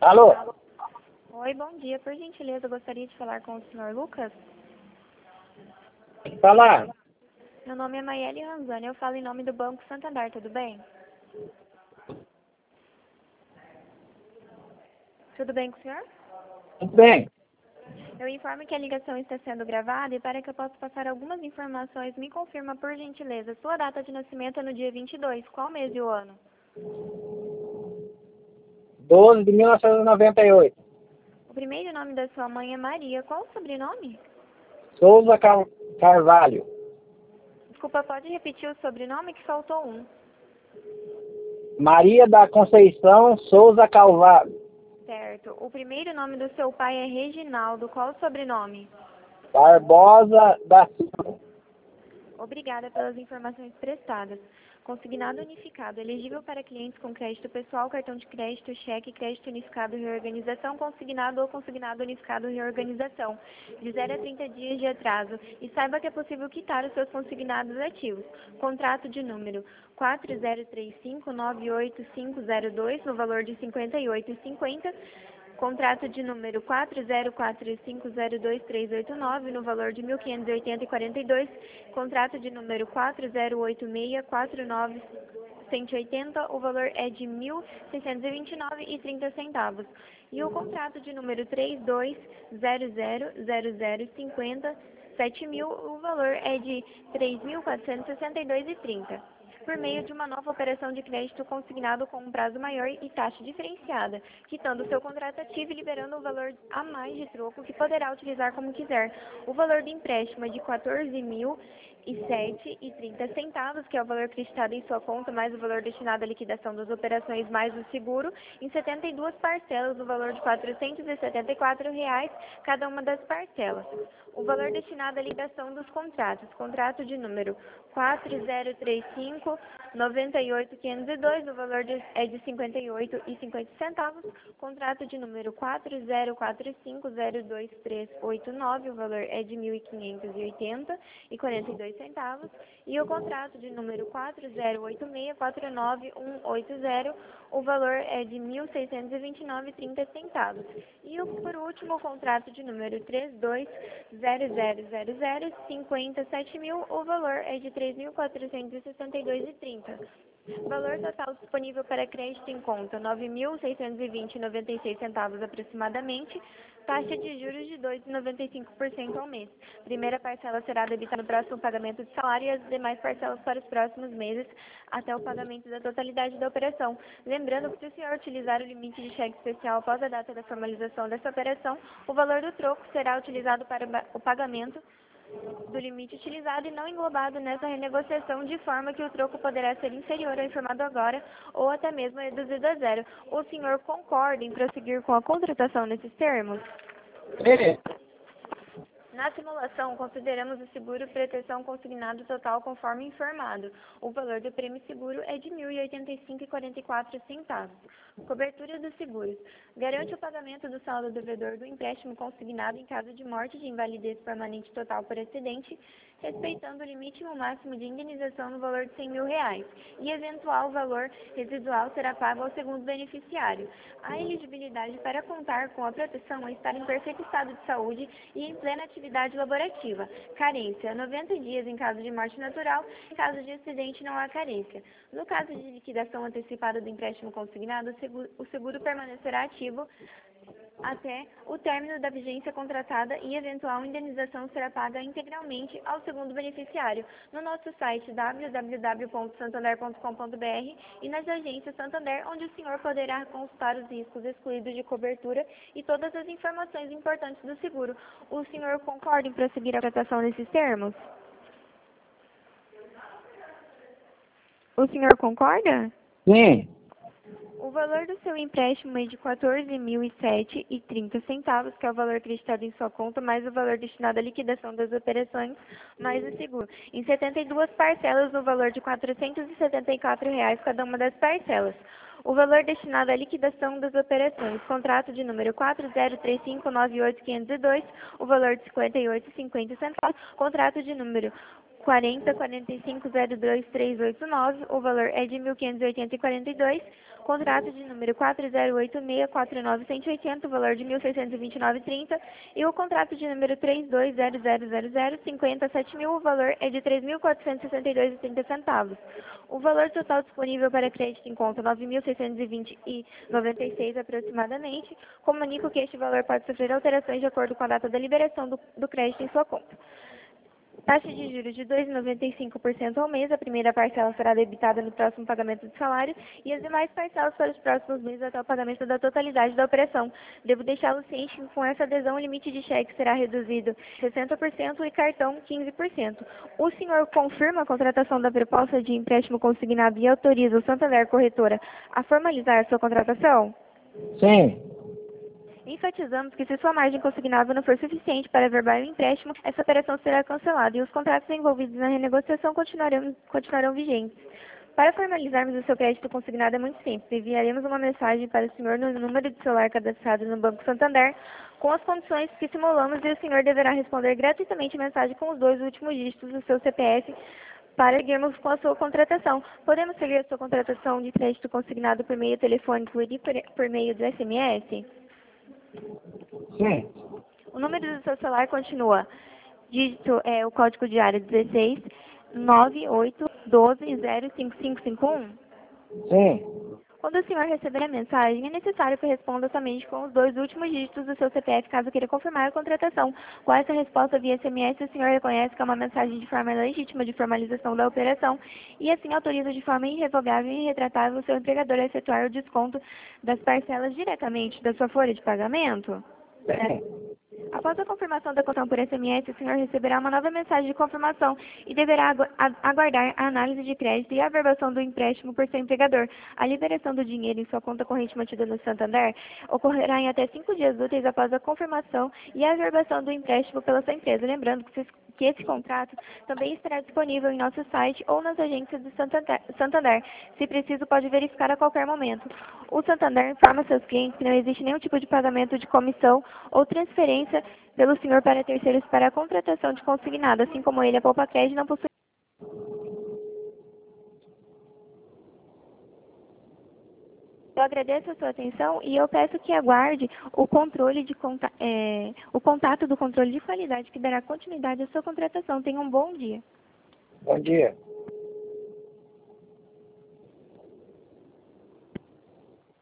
Alô? Oi, bom dia. Por gentileza, eu gostaria de falar com o senhor Lucas. Falar. Meu nome é Maiele Ranzani, eu falo em nome do Banco Santander, tudo bem? Tudo bem com o senhor? Tudo bem? Eu informo que a ligação está sendo gravada e para que eu possa passar algumas informações, me confirma por gentileza. Sua data de nascimento é no dia 22, qual mês e o ano? 12 de 1998. O primeiro nome da sua mãe é Maria, qual o sobrenome? Souza Carvalho. Desculpa, pode repetir o sobrenome que faltou um. Maria da Conceição Souza Carvalho. Certo. O primeiro nome do seu pai é Reginaldo, qual o sobrenome? Barbosa da Silva. Obrigada pelas informações prestadas. Consignado unificado, elegível para clientes com crédito pessoal, cartão de crédito, cheque, crédito unificado, reorganização, consignado ou consignado unificado, reorganização, de 0 a 30 dias de atraso. E saiba que é possível quitar os seus consignados ativos. Contrato de número 4035980502, no valor de R$ 58,50. Contrato de número 4045022389, no valor de R$ 1.580,42. Contrato de número 4086491180, o valor é de R$ 1.629,30. E o contrato de número 320000507000, o valor é de R$ 3.462,30. Por meio de uma nova operação de crédito consignado com um prazo maior e taxa diferenciada, quitando o seu contrato ativo e liberando o valor a mais de troco que poderá utilizar como quiser. O valor do empréstimo é de R$ 14.007,30, que é o valor acreditado em sua conta, mais o valor destinado à liquidação das operações, mais o seguro, em 72 parcelas, no valor de R$ 474, cada uma das parcelas. O valor destinado à liquidação dos contratos, contrato de número 403598.502, o valor é de R$ 58,50. Contrato de número 40450239, o valor é de R$ 1.580,42. E o contrato de número 4086491180, o valor é de R$ 1.629,30. E por último, o contrato de número 320000507000, o valor é de R$ 3.462,30. Valor total disponível para crédito em conta, R$ 9.620,96 aproximadamente. Taxa de juros de 2,95% ao mês. Primeira parcela será debitada no próximo pagamento de salário e as demais parcelas para os próximos meses, até o pagamento da totalidade da operação. Lembrando que se o senhor utilizar o limite de cheque especial após a data da formalização dessa operação, o valor do troco será utilizado para o pagamento do limite utilizado e não englobado nessa renegociação, de forma que o troco poderá ser inferior ao informado agora ou até mesmo reduzido a zero. O senhor concorda em prosseguir com a contratação nesses termos? É. Na simulação, consideramos o seguro proteção consignado total conforme informado. O valor do prêmio seguro é de R$ 1.085,44. Cobertura dos seguros. Garante o pagamento do saldo devedor do empréstimo consignado em caso de morte de invalidez permanente total por acidente, respeitando o limite máximo de indenização no valor de R$ 100.000, e eventual valor residual será pago ao segundo beneficiário. A elegibilidade para contar com a proteção é estar em perfeito estado de saúde e em plena atividade laborativa. Carência: 90 dias em caso de morte natural, em caso de acidente não há carência. No caso de liquidação antecipada do empréstimo consignado, o seguro permanecerá ativo até o término da vigência contratada e eventual indenização será paga integralmente ao segundo beneficiário no nosso site www.santander.com.br e nas agências Santander, onde o senhor poderá consultar os riscos excluídos de cobertura e todas as informações importantes do seguro. O senhor concorda em prosseguir a tratação nesses termos? O senhor concorda? Sim. O valor do seu empréstimo é de R$ 14.007,30, que é o valor acreditado em sua conta, mais o valor destinado à liquidação das operações, mais o seguro, em 72 parcelas no valor de R$ 474 cada uma das parcelas. O valor destinado à liquidação das operações, contrato de número 403598.502, o valor de R$ 58,50, contrato de número 40.45.02.389, o valor é de R$ 1.580,42. Contrato de número 408649.180, o valor de R$ 1.629,30. E o contrato de número 32000050.7.000, o valor é de R$ 3.462,30. O valor total disponível para crédito em conta R$ 9.620,96 aproximadamente. Comunico que este valor pode sofrer alterações de acordo com a data da liberação do crédito em sua conta. Taxa de juros de 2,95% ao mês. A primeira parcela será debitada no próximo pagamento de salário e as demais parcelas para os próximos meses até o pagamento da totalidade da operação. Devo deixá-lo ciente que com essa adesão o limite de cheque será reduzido 60% e cartão 15%. O senhor confirma a contratação da proposta de empréstimo consignado e autoriza o Santander Corretora a formalizar sua contratação? Sim. Enfatizamos que se sua margem consignável não for suficiente para averbar o empréstimo, essa operação será cancelada e os contratos envolvidos na renegociação continuarão vigentes. Para formalizarmos o seu crédito consignado é muito simples. Enviaremos uma mensagem para o senhor no número de celular cadastrado no Banco Santander com as condições que simulamos e o senhor deverá responder gratuitamente a mensagem com os 2 últimos dígitos do seu CPF para seguirmos com a sua contratação. Podemos seguir a sua contratação de crédito consignado por meio telefônico e por meio do SMS? Sim. O número do seu celular continua. Dígito é o código de área 16 98 12 05551. Sim. Quando o senhor receber a mensagem, é necessário que responda somente com os 2 últimos dígitos do seu CPF, caso queira confirmar a contratação. Com essa resposta via SMS, o senhor reconhece que é uma mensagem de forma legítima de formalização da operação e assim autoriza de forma irrevogável e irretratável o seu empregador a efetuar o desconto das parcelas diretamente da sua folha de pagamento? Sim. Após a confirmação da cotação por SMS, o senhor receberá uma nova mensagem de confirmação e deverá aguardar a análise de crédito e a averbação do empréstimo por seu empregador. A liberação do dinheiro em sua conta corrente mantida no Santander ocorrerá em até 5 dias úteis após a confirmação e a averbação do empréstimo pela sua empresa. Lembrando que esse contrato também estará disponível em nosso site ou nas agências do Santander. Se preciso, pode verificar a qualquer momento. O Santander informa seus clientes que não existe nenhum tipo de pagamento de comissão ou transferência pelo senhor para terceiros para a contratação de consignado, assim como ele, a Poupa Crédito, não possui. Eu agradeço a sua atenção e eu peço que aguarde o contato do controle de qualidade que dará continuidade à sua contratação. Tenha um bom dia. Bom dia.